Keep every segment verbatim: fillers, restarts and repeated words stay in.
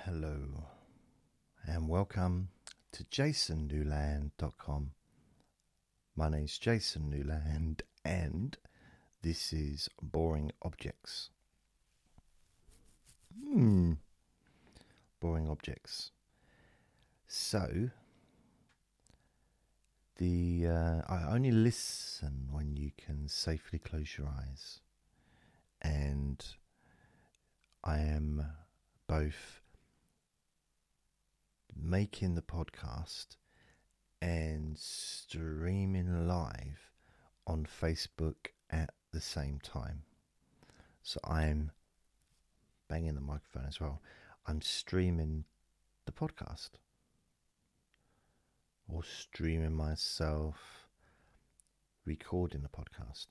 Hello and welcome to jason newland dot com. My name's Jason Newland and this is Boring Objects. Hmm, Boring Objects. So, the uh, I only listen when you can safely close your eyes, and I am both making the podcast and streaming live on Facebook at the same time. So I'm banging the microphone as well. I'm streaming the podcast or streaming myself recording the podcast.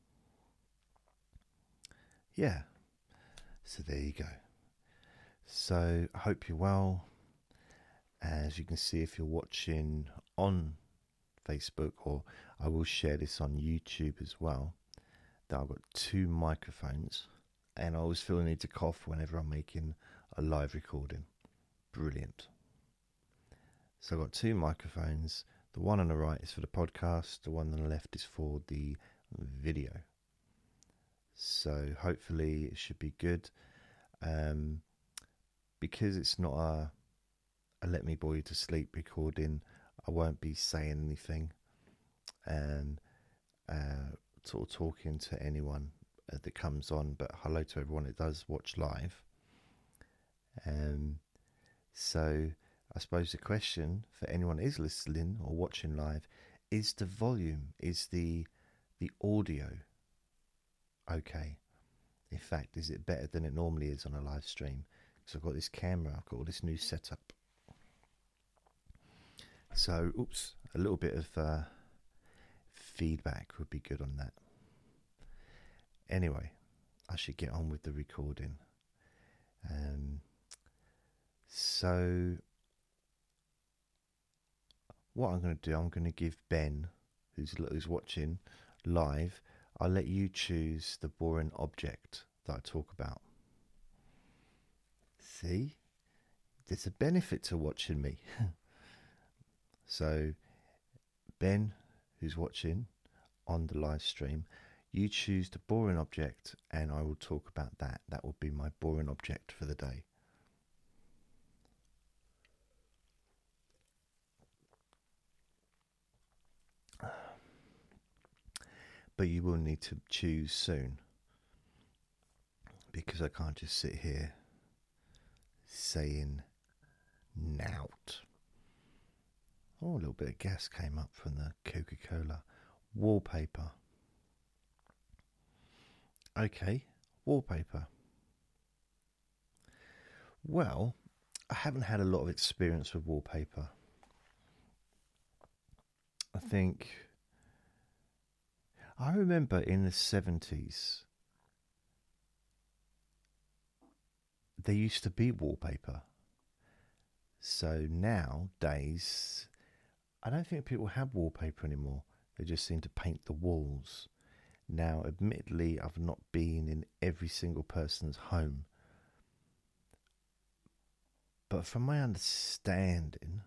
Yeah. So there you go. So I hope you're well. As you can see, if you're watching on Facebook, or I will share this on YouTube as well, that I've got two microphones, and I always feel the need to cough whenever I'm making a live recording. Brilliant. So I've got two microphones. The one on the right is for the podcast, the one on the left is for the video. So hopefully it should be good. Um, because it's not a I let me bore you to sleep recording, I won't be saying anything and uh, sort of talking to anyone uh, that comes on, but hello to everyone that does watch live. Um, so I suppose the question for anyone that is listening or watching live is the volume, is the the audio okay? In fact, is it better than it normally is on a live stream? Because I've got this camera, I've got all this new setup. So, oops, a little bit of uh, feedback would be good on that. Anyway, I should get on with the recording. Um, so, what I'm going to do, I'm going to give Ben, who's, who's watching live, I'll let you choose the boring object that I talk about. See? There's a benefit to watching me. So, Ben, who's watching on the live stream, you choose the boring object and I will talk about that. That will be my boring object for the day. But you will need to choose soon, because I can't just sit here saying nout. Oh, a little bit of gas came up from the Coca-Cola. Wallpaper. Okay, wallpaper. Well, I haven't had a lot of experience with wallpaper. I think I remember in the seventies there used to be wallpaper. So nowadays I don't think people have wallpaper anymore. They just seem to paint the walls. Now, admittedly, I've not been in every single person's home, but from my understanding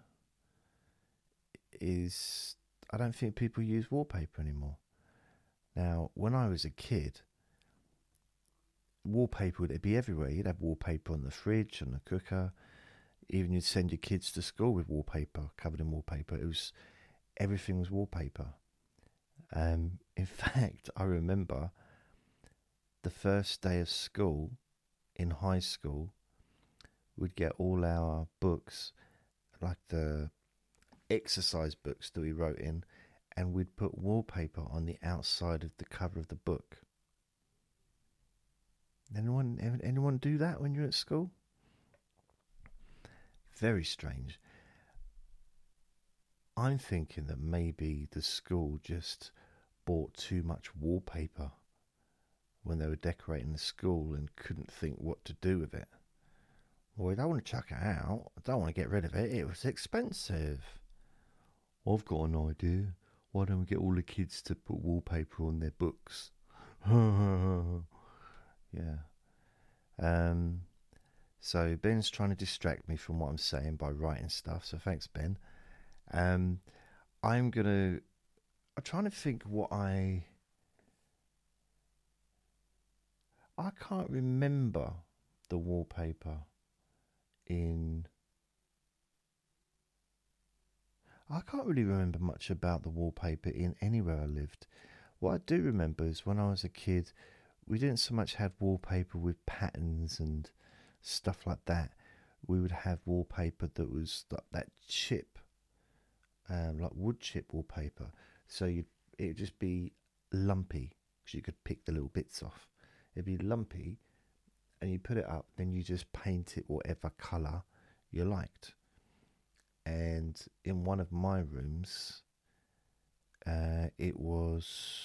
is I don't think people use wallpaper anymore. Now, when I was a kid, wallpaper would be everywhere. You'd have wallpaper on the fridge, on the cooker. Even you'd send your kids to school with wallpaper, covered in wallpaper. It was everything was wallpaper. Um, in fact, I remember the first day of school in high school, we'd get all our books, like the exercise books that we wrote in, and we'd put wallpaper on the outside of the cover of the book. Anyone, anyone do that when you're at school? Very strange. I'm thinking that maybe the school just bought too much wallpaper when they were decorating the school and couldn't think what to do with it. Well, I don't want to chuck it out. I don't want to get rid of it. It was expensive. I've got an idea. Why don't we get all the kids to put wallpaper on their books? Yeah. Um. So Ben's trying to distract me from what I'm saying by writing stuff. So thanks, Ben. Um, I'm gonna. I'm trying to think what I. I can't remember the wallpaper in. I can't really remember much about the wallpaper in anywhere I lived. What I do remember is when I was a kid, we didn't so much have wallpaper with patterns and stuff like that. We would have wallpaper that was like that chip, um, like wood chip wallpaper. So you'd, it would just be lumpy because you could pick the little bits off. It'd be lumpy, and you put it up, then you just paint it whatever colour you liked. And in one of my rooms, uh, it was,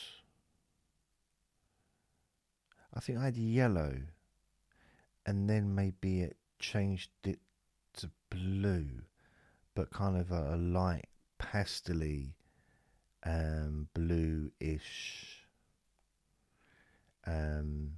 I think I had yellow, and then maybe it changed it to blue, but kind of a, a light pastely um, blue-ish. Um,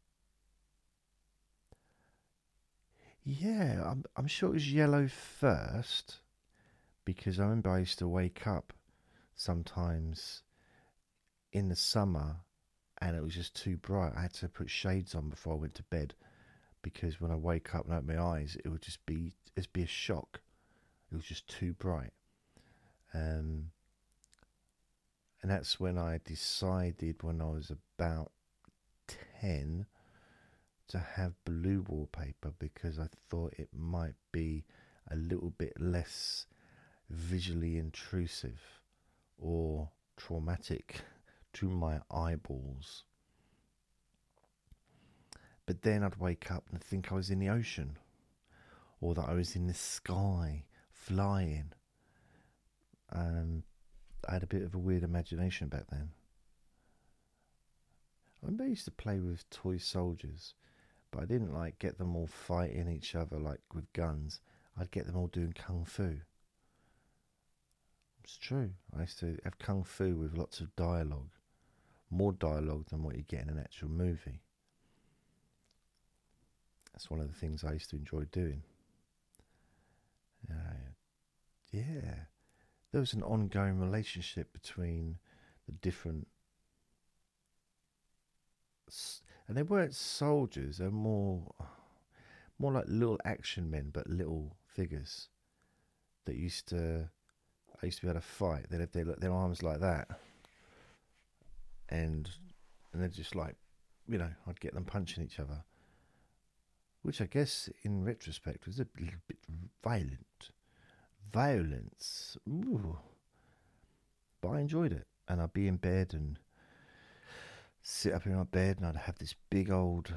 yeah, I'm I'm sure it was yellow first, because I remember I used to wake up sometimes in the summer and it was just too bright. I had to put shades on before I went to bed, because when I wake up and open my eyes, it would just be it'd be a shock. It was just too bright. Um, and that's when I decided, when I was about ten, to have blue wallpaper, because I thought it might be a little bit less visually intrusive or traumatic to my eyeballs. But then I'd wake up and think I was in the ocean, or that I was in the sky flying. Um, I had a bit of a weird imagination back then. I remember I used to play with toy soldiers, but I didn't like get them all fighting each other like with guns. I'd get them all doing kung fu. It's true. I used to have kung fu with lots of dialogue, more dialogue than what you get in an actual movie. That's one of the things I used to enjoy doing. Uh, yeah, there was an ongoing relationship between the different, and they weren't soldiers. They're more, more like little action men, but little figures that used to. I used to be able to fight. They'd have their, their arms like that, and and they're just like, you know, I'd get them punching each other, which I guess in retrospect was a little bit violent. Violence. Ooh. But I enjoyed it. And I'd be in bed and sit up in my bed, and I'd have this big old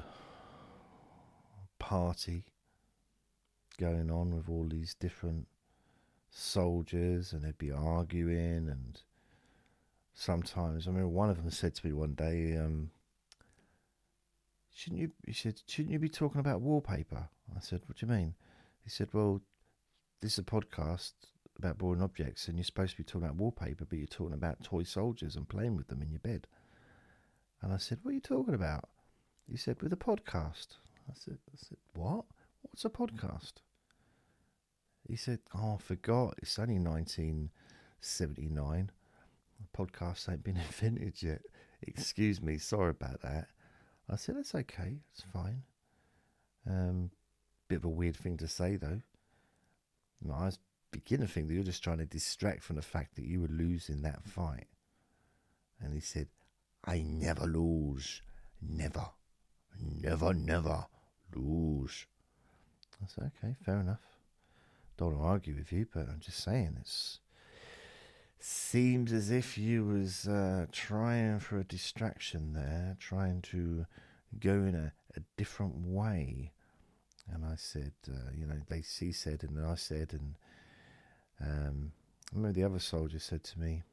party going on with all these different soldiers, and they'd be arguing. And sometimes, I remember one of them said to me one day, um, shouldn't you, he said, shouldn't you be talking about wallpaper? I said, what do you mean? He said, well, this is a podcast about boring objects, and you're supposed to be talking about wallpaper, but you're talking about toy soldiers and playing with them in your bed. And I said, what are you talking about? He said, with a podcast. I said, I said, what? What's a podcast? He said, oh, I forgot. It's only nineteen seventy-nine. The podcast ain't been invented yet. Excuse me, sorry about that. I said, that's okay, it's fine. Um, bit of a weird thing to say, though. No, I was beginning to think that you're just trying to distract from the fact that you were losing that fight. And he said, I never lose. Never. Never, never lose. I said, okay, fair enough. Don't want to argue with you, but I'm just saying, it's seems as if you was uh, trying for a distraction there, trying to go in a, a different way. And I said, uh, you know, they he said, and then I said, and um, I remember the other soldier said to me,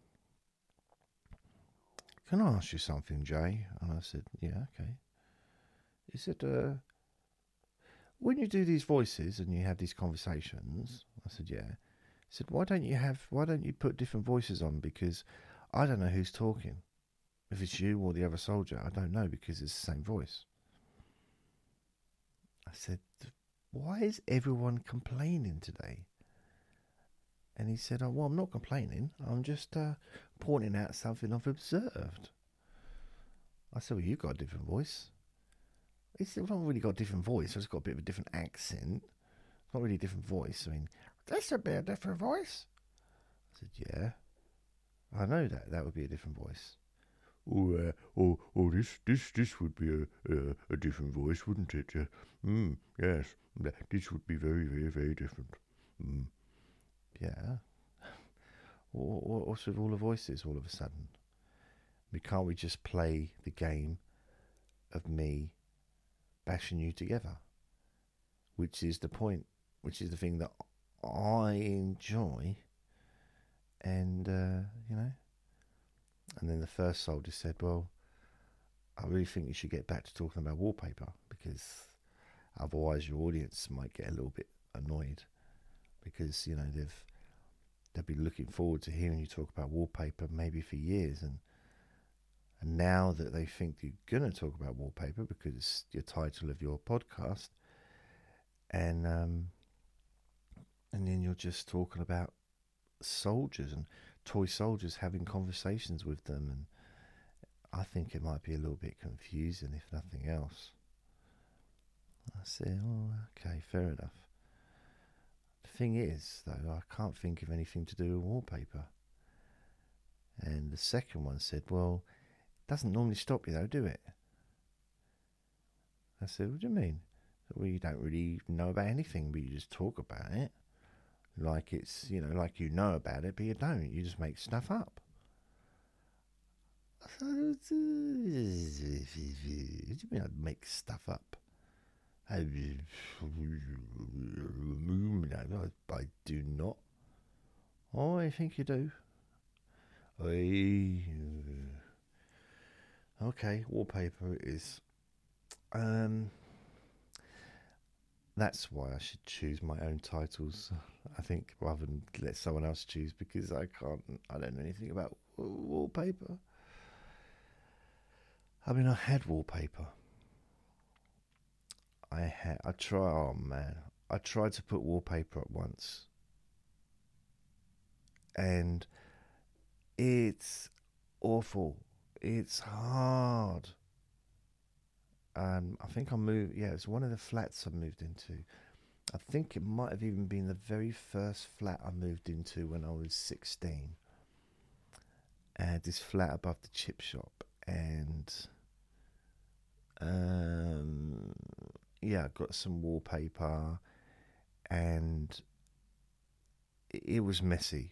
can I ask you something, Jay? And I said, yeah, okay. He said, uh, when you do these voices and you have these conversations, I said, yeah. He said, why don't you have, why don't you put different voices on? Because I don't know who's talking. If it's you or the other soldier, I don't know, because it's the same voice. I said, why is everyone complaining today? And he said, oh, well, I'm not complaining. I'm just uh, pointing out something I've observed. I said, well, you've got a different voice. He said, well, I've not really got a different voice. I've just got a bit of a different accent. It's not really a different voice. I mean, this would be a different voice. I said, yeah, I know that. That would be a different voice. Oh, uh, oh, oh, this, this, this would be a, a, a different voice, wouldn't it? Uh, mm, yes, this would be very, very, very different. Mm. Yeah. What's with all the voices all of a sudden? I mean, can't we just play the game of me bashing you together? Which is the point, which is the thing that I enjoy. And, uh, you know. And then the first soldier said, well, I really think you should get back to talking about wallpaper, because otherwise your audience might get a little bit annoyed, because, you know, they've they'll be looking forward to hearing you talk about wallpaper maybe for years, and and now that they think you're going to talk about wallpaper because it's your title of your podcast, and um, and then you're just talking about soldiers and toy soldiers, having conversations with them, and I think it might be a little bit confusing, if nothing else. I said, oh, okay, fair enough. The thing is, though, I can't think of anything to do with wallpaper. And the second one said, well, it doesn't normally stop you, though, do it? I said, what do you mean? Well, you don't really know about anything, but you just talk about it. Like it's, you know, like you know about it, but you don't. You just make stuff up. What do you mean I'd make stuff up? I, I do not. Oh, I think you do. I, okay, wallpaper is. Um, that's why I should choose my own titles, I think, rather than let someone else choose, because I can't. I don't know anything about wallpaper. I mean, I had wallpaper. I had. I tried. Oh man, I tried to put wallpaper up once, and it's awful. It's hard. Um, I think I moved. Yeah, it's one of the flats I moved into. I think it might have even been the very first flat I moved into when I was sixteen. I had this flat above the chip shop, and um, yeah, I got some wallpaper, and it, it was messy.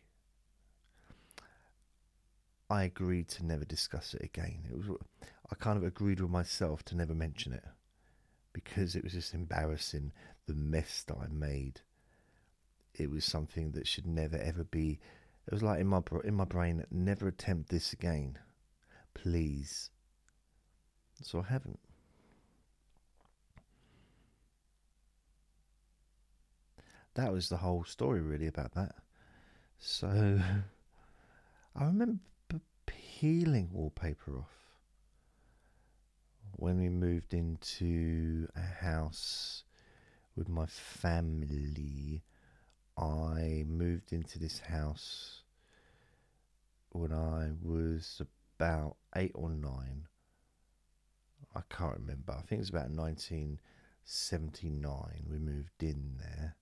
I agreed to never discuss it again. It was, I kind of agreed with myself to never mention it, because it was just embarrassing, the mess that I made. It was something that should never ever be. It was like in my in my brain, never attempt this again, please. So I haven't. That was the whole story really about that. So I remember peeling wallpaper off when we moved into a house with my family. I moved into this house when I was about eight or nine. I can't remember. I think it was about nineteen seventy-nine we moved in there.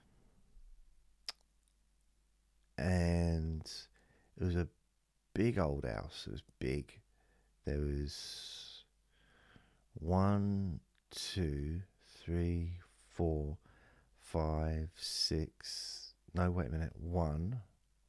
And it was a big old house. It was big. There was one, two, three, four, five, six. No, wait a minute. One,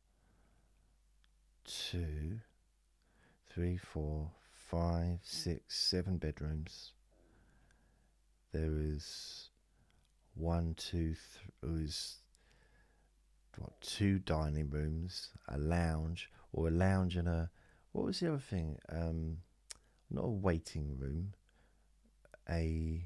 two, three, four, five, six, seven bedrooms. There was one, two, three. It was what, two dining rooms, a lounge, or a lounge and a. What was the other thing? Um, not a waiting room. A.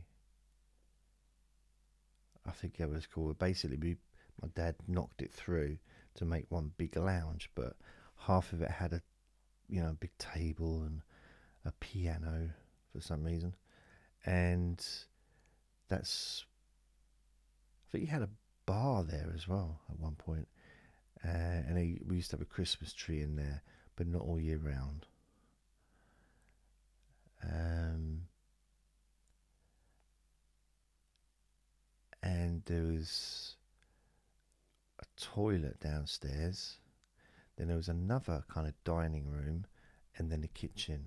I forget what it's called. Basically, we, my dad knocked it through to make one big lounge, but half of it had a, you know, a big table and a piano for some reason, and that's think he had a bar there as well at one point. Uh, and he, we used to have a Christmas tree in there, but not all year round. Um, and there was a toilet downstairs. Then there was another kind of dining room, and then a kitchen.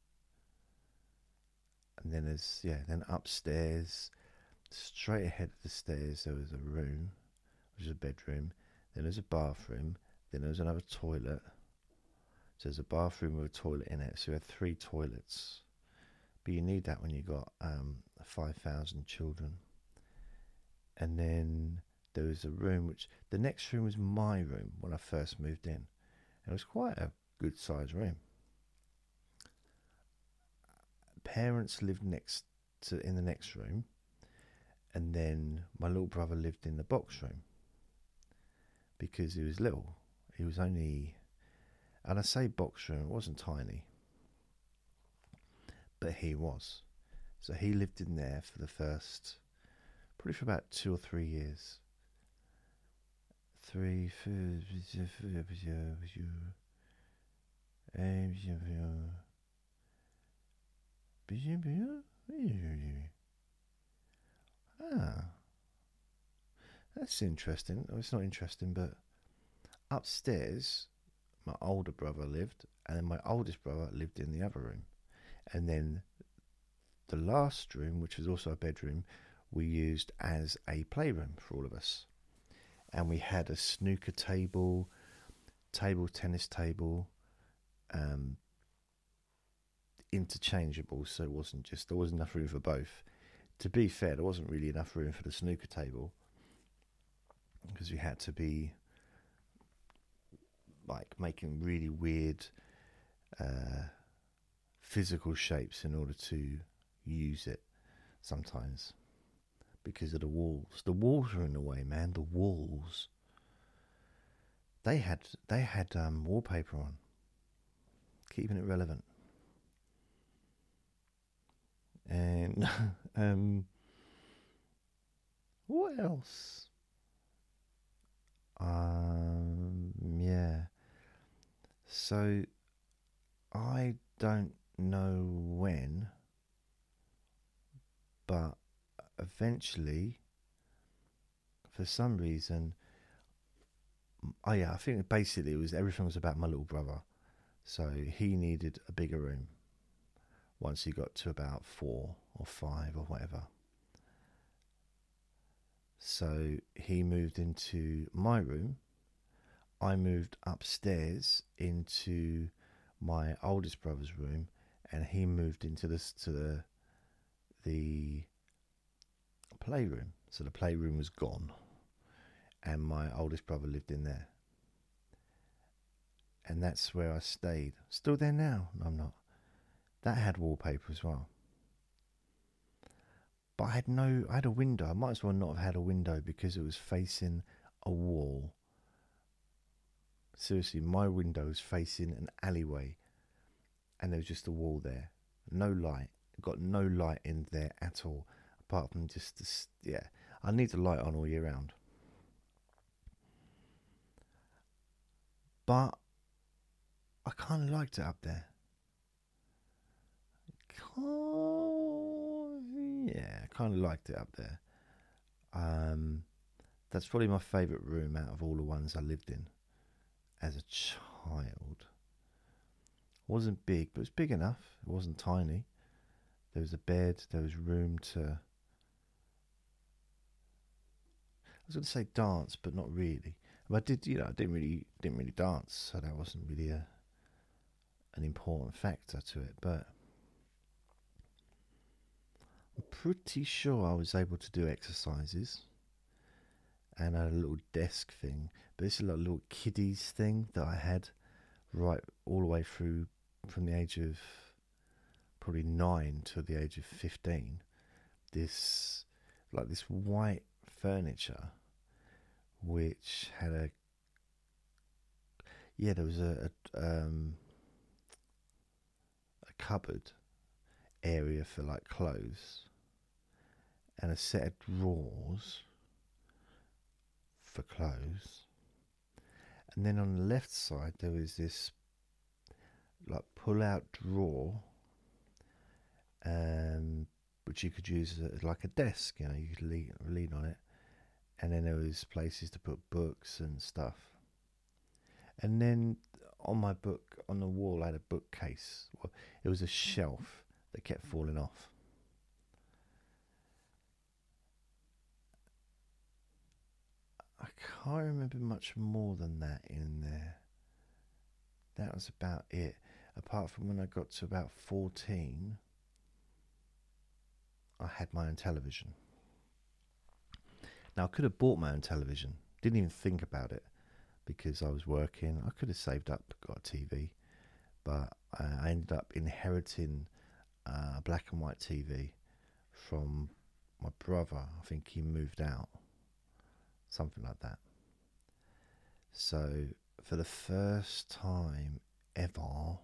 And then there's, yeah, then upstairs, straight ahead of the stairs, there was a room, which was a bedroom. Then there's a bathroom. Then there was another toilet. So there's a bathroom with a toilet in it. So we had three toilets. But you need that when you got um, five thousand children. And then there was a room, which the next room was my room when I first moved in. And it was quite a good sized room. Parents lived next to in the next room, and then my little brother lived in the box room because he was little. He was only, and I say box room, it wasn't tiny, but he was. So he lived in there for the first, probably for about two or three years. Three, ah, that's interesting. Oh, it's not interesting, but upstairs, my older brother lived, and then my oldest brother lived in the other room. And then the last room, which was also a bedroom, we used as a playroom for all of us. And we had a snooker table, table tennis table, um, interchangeable, so it wasn't just, there wasn't enough room for both. To be fair, there wasn't really enough room for the snooker table because we had to be like making really weird uh, physical shapes in order to use it sometimes because of the walls. The walls were in the way, man. The walls. They had they had um, wallpaper on, keeping it relevant. And um, what else? Um, yeah. So I don't know when, but eventually, for some reason, oh yeah, I think basically it was everything was about my little brother. So he needed a bigger room once he got to about four or five or whatever. So he moved into my room. I moved upstairs into my oldest brother's room, and he moved into this to the the playroom. So the playroom was gone, and my oldest brother lived in there. And that's where I stayed. Still there now? No, I'm not. That had wallpaper as well. But I had no, I had a window. I might as well not have had a window because it was facing a wall. Seriously, my window was facing an alleyway, and there was just a wall there. No light. Got no light in there at all, apart from just this, yeah. I need the light on all year round. But I kind of liked it up there. Yeah, I kind of liked it up there. Um, that's probably my favourite room out of all the ones I lived in as a child. It wasn't big, but it was big enough. It wasn't tiny. There was a bed. There was room to. I was going to say dance, but not really. But I did, you know, I didn't really, didn't really dance, so that wasn't really a an important factor to it. But I'm pretty sure I was able to do exercises, and I had a little desk thing. But this is like a little kiddies thing that I had right all the way through from the age of probably nine to the age of fifteen. This like this white furniture, which had a yeah, there was a a, um, a cupboard area for like clothes, and a set of drawers, for clothes. And then on the left side there was this like pull out drawer, um, which you could use as like a desk, you know, you could lean, lean on it. And then there was places to put books and stuff. And then on my book, on the wall, I had a bookcase. Well, it was a shelf that kept falling off. I can't remember much more than that in there. That was about it. Apart from when I got to about fourteen, I had my own television. Now, I could have bought my own television. Didn't even think about it because I was working. I could have saved up, got a T V. But I ended up inheriting a black and white T V from my brother. I think he moved out. Something like that. So, for the first time ever,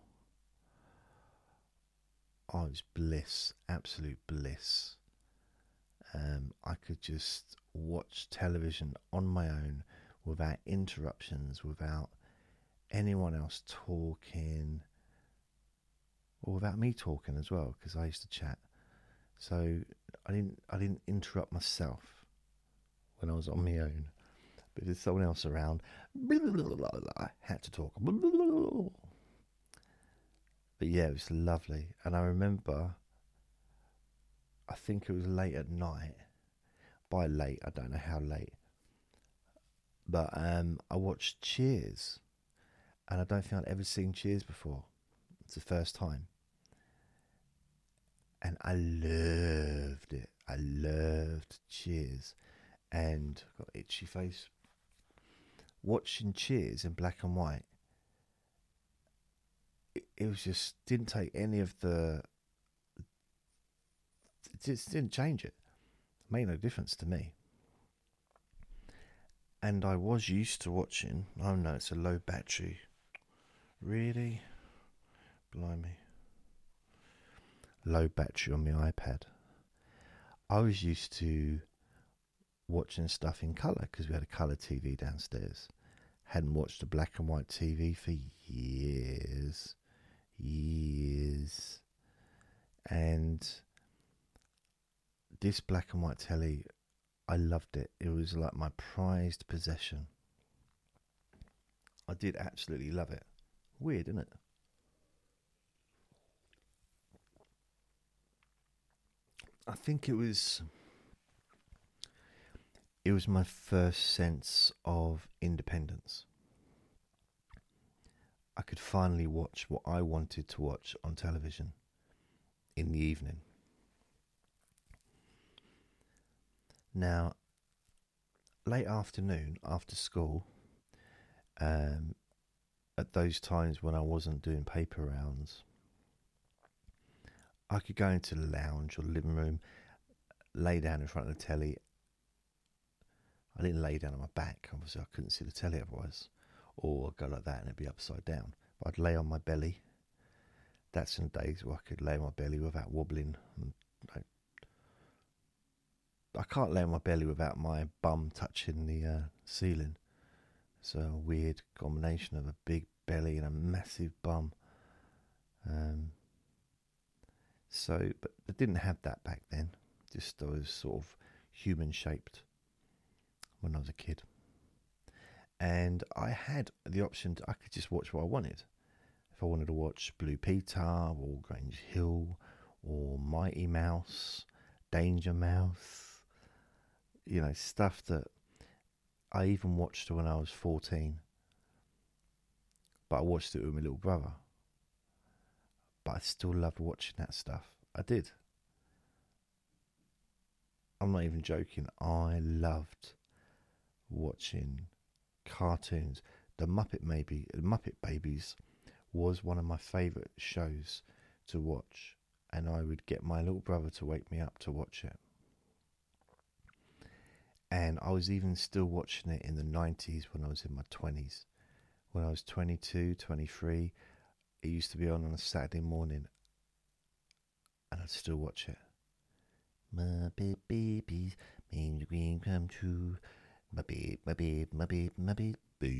I was bliss, absolute bliss. Um, I could just watch television on my own without interruptions, without anyone else talking, or without me talking as well, because I used to chat. So I didn't, I didn't interrupt myself when I was on my own. But if there's someone else around, blah, blah, blah, blah, blah, I had to talk. Blah, blah, blah, blah. But yeah, it was lovely. And I remember, I think it was late at night. By late, I don't know how late. But um, I watched Cheers. And I don't think I'd ever seen Cheers before. It's the first time. And I loved it. I loved Cheers. And I've got an itchy face. Watching Cheers in black and white, it, it was just, didn't take any of the, it just didn't change it. It made no difference to me. And I was used to watching, oh no, it's a low battery. Really? Blimey. Low battery on my iPad. I was used to watching stuff in colour because we had a colour T V downstairs. Hadn't watched a black and white T V for years. Years. And this black and white telly, I loved it. It was like my prized possession. I did absolutely love it. Weird, isn't it? I think it was it was my first sense of independence. I could finally watch what I wanted to watch on television in the evening. Now, late afternoon after school, um, at those times when I wasn't doing paper rounds, I could go into the lounge or living room, lay down in front of the telly. I didn't lay down on my back, obviously I couldn't see the telly otherwise, or I'd go like that and it'd be upside down. But I'd lay on my belly. That's in the days where I could lay on my belly without wobbling. And I, I can't lay on my belly without my bum touching the uh, ceiling. It's a weird combination of a big belly and a massive bum. Um, so, but I didn't have that back then. Just I was sort of human shaped when I was a kid. And I had the option to, I could just watch what I wanted. If I wanted to watch Blue Peter or Grange Hill or Mighty Mouse, Danger Mouse, you know, stuff that I even watched when I was fourteen. But I watched it with my little brother. But I still loved watching that stuff. I did. I'm not even joking. I loved watching cartoons. The Muppet Maybe, the Muppet Babies was one of my favourite shows to watch, and I would get my little brother to wake me up to watch it. And I was even still watching it in the nineties when I was in my twenties. When I was twenty-two, twenty-three, it used to be on on a Saturday morning, and I'd still watch it. Muppet Babies, made the dream come true. Muppet my babe, my babe, my babe,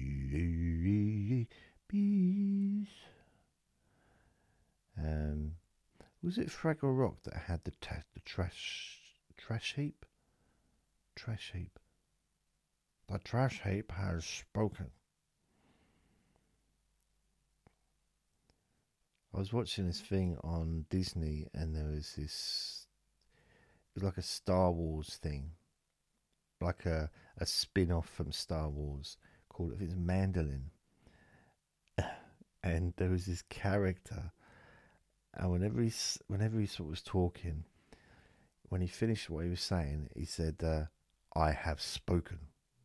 bees. Um, was it Fraggle Rock that had the ta- the trash trash heap? Trash heap. The trash heap has spoken. I was watching this thing on Disney, and there was this. It was like a Star Wars thing, like a a spin off from Star Wars called I think it's Mandolin, and there was this character, and whenever he whenever he sort of was talking, when he finished what he was saying, he said, uh, "I have spoken,"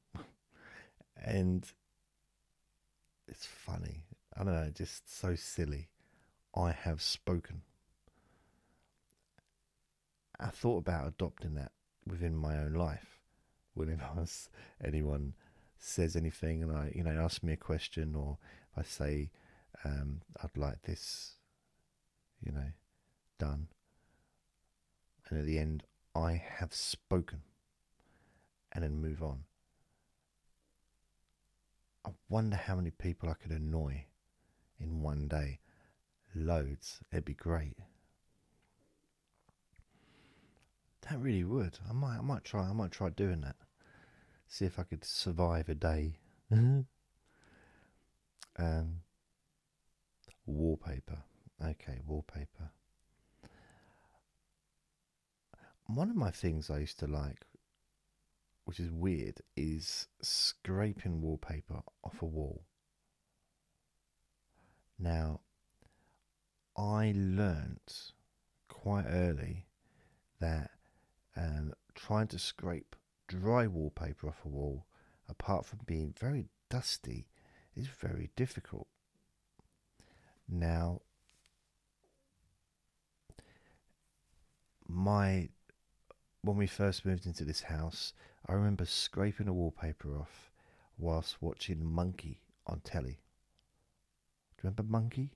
and it's funny. I don't know, just so silly. I have spoken. I thought about adopting that within my own life. Whenever anyone says anything, and I, you know, ask me a question, or I say, um, "I'd like this," you know, done, and at the end, I have spoken, and then move on. I wonder how many people I could annoy in one day. Loads. It'd be great. That really would. I might. I might try. I might try doing that. See if I could survive a day. um, wallpaper. Okay, wallpaper. One of my things I used to like, which is weird, is scraping wallpaper off a wall. Now, I learnt quite early that um, trying to scrape dry wallpaper off a wall, apart from being very dusty, is very difficult. Now, my when we first moved into this house, I remember scraping the wallpaper off whilst watching Monkey on telly. Do you remember Monkey?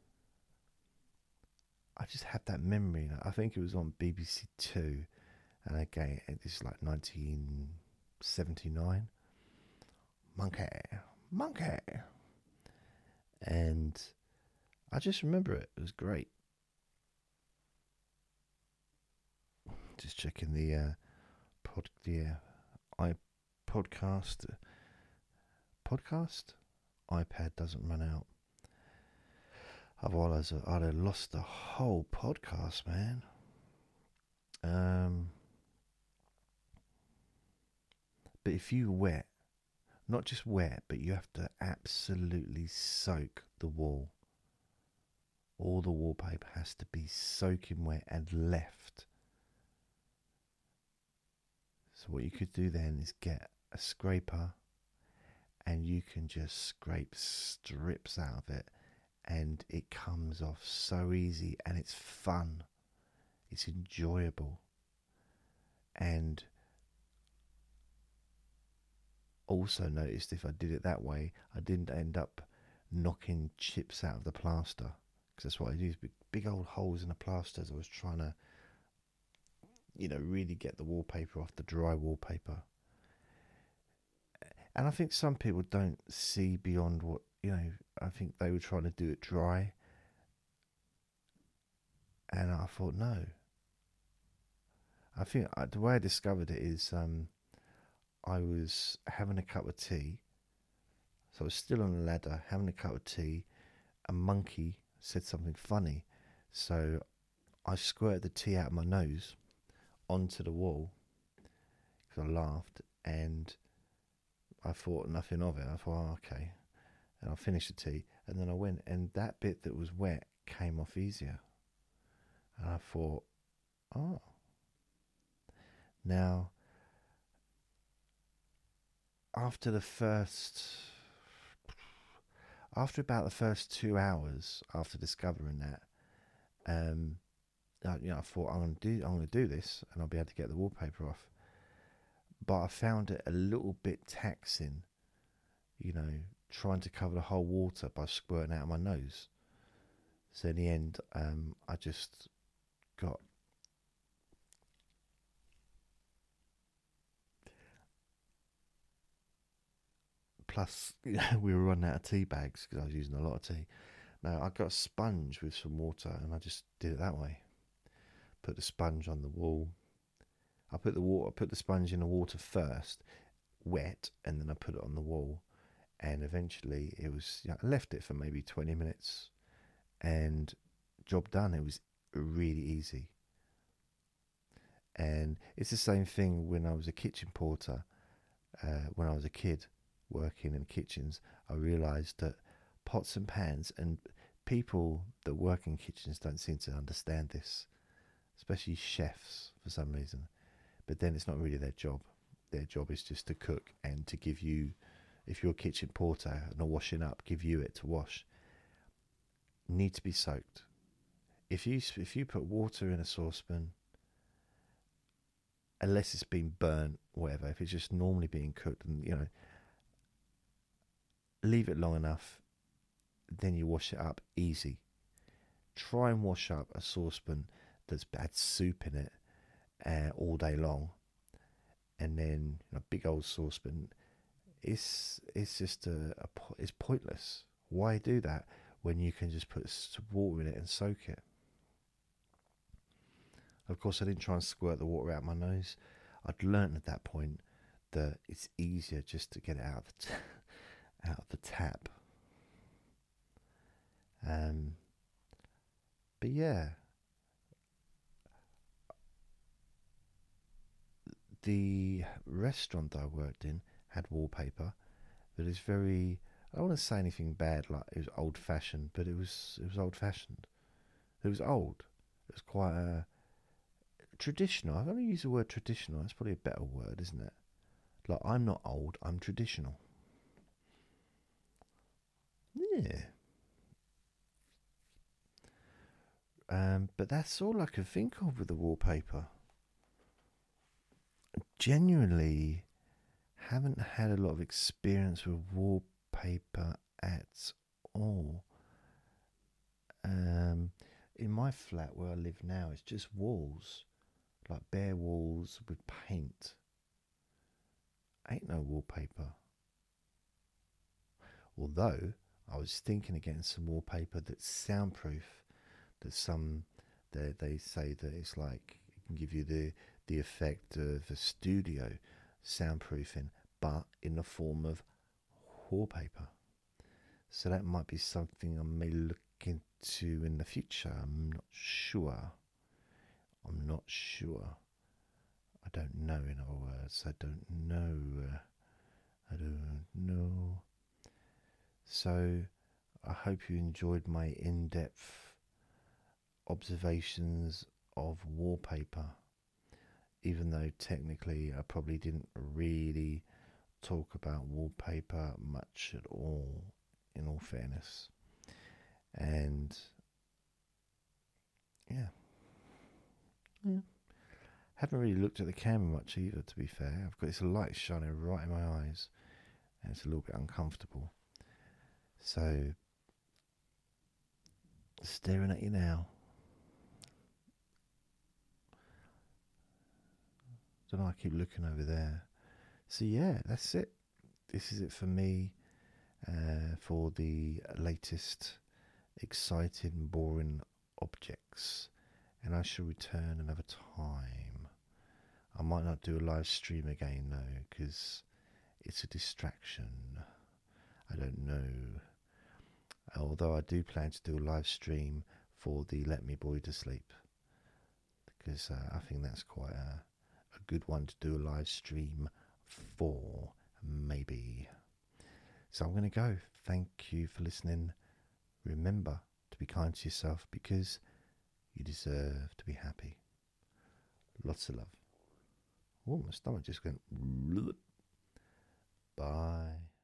I just had that memory. I think it was on B B C Two, and again, this is like nineteen seventy-nine. Monkey, Monkey, and I just remember it. It was great. Just checking the uh, pod, the uh, i podcast podcast. iPad doesn't run out. Otherwise, I'd have lost the whole podcast, man. Um, but if you wet, not just wet, but you have to absolutely soak the wall. All the wallpaper has to be soaking wet and left. So what you could do then is get a scraper, and you can just scrape strips out of it, and it comes off so easy, and it's fun. It's enjoyable. And also noticed if I did it that way, I didn't end up knocking chips out of the plaster, because that's what I do, big, big old holes in the plaster as I was trying to, you know, really get the wallpaper off, the dry wallpaper. And I think some people don't see beyond what, you know, I think they were trying to do it dry. And I thought, no. I think I, the way I discovered it is um, I was having a cup of tea. So I was still on the ladder, having a cup of tea. A monkey said something funny. So I squirted the tea out of my nose onto the wall because I laughed, and I thought nothing of it. I thought, oh, okay. And I finished the tea, and then I went, and that bit that was wet came off easier. And I thought, oh. Now, after the first, after about the first two hours after discovering that, um, I, you know, I thought I'm gonna do, I'm gonna do this, and I'll be able to get the wallpaper off. But I found it a little bit taxing, you know, trying to cover the whole water by squirting out of my nose. So in the end, um, I just got plus, you know, we were running out of tea bags because I was using a lot of tea. No, I got a sponge with some water and I just did it that way. Put the sponge on the wall. I put the water, put the sponge in the water first, wet, and then I put it on the wall. And eventually, it was. You know, I left it for maybe twenty minutes, and job done. It was really easy. And it's the same thing when I was a kitchen porter. Uh, when I was a kid working in kitchens, I realised that pots and pans, and people that work in kitchens don't seem to understand this, especially chefs for some reason. But then it's not really their job. Their job is just to cook and to give you, if you're a kitchen porter and are washing up, give you it to wash. Need to be soaked. If you if you put water in a saucepan, unless it's been burnt, whatever, if it's just normally being cooked, and you know, leave it long enough, then you wash it up easy. Try and wash up a saucepan that's had soup in it uh, all day long, and then a big old saucepan. It's it's just a, a it's pointless. Why do that when you can just put some water in it and soak it? Of course, I didn't try and squirt the water out my nose. I'd learnt at that point that it's easier just to get it out of the t- out of the tap. Um, but yeah, the restaurant I worked in had wallpaper that is very. I don't want to say anything bad, like it was old fashioned, but it was it was old fashioned. It was old. It was quite a traditional. I'm going to use the word traditional. That's probably a better word, isn't it? Like, I'm not old, I'm traditional. Yeah. Um, but that's all I can think of with the wallpaper. Genuinely haven't had a lot of experience with wallpaper at all. Um, in my flat where I live now, it's just walls, like bare walls with paint. Ain't no wallpaper. Although I was thinking of getting some wallpaper that's soundproof. That some they they say that it's like it can give you the the effect of a studio soundproofing, but in the form of wallpaper. So that might be something I may look into in the future. I'm not sure. I'm not sure. I don't know, in other words. I don't know. I don't know. So I hope you enjoyed my in-depth observations of wallpaper, even though technically I probably didn't really talk about wallpaper much at all, in all fairness. And yeah, yeah. Haven't really looked at the camera much either, to be fair. I've got this light shining right in my eyes, and it's a little bit uncomfortable. So, staring at you now. Don't know, I keep looking over there. So yeah, that's it. This is it for me, uh, for the latest exciting, boring objects. And I shall return another time. I might not do a live stream again though, because it's a distraction. I don't know. Although I do plan to do a live stream for the Let Me Boy to Sleep, because uh, I think that's quite a, a good one to do a live stream for, maybe. So I'm going to go. Thank you for listening. Remember to be kind to yourself, because you deserve to be happy. Lots of love. Oh, my stomach just went. Bye.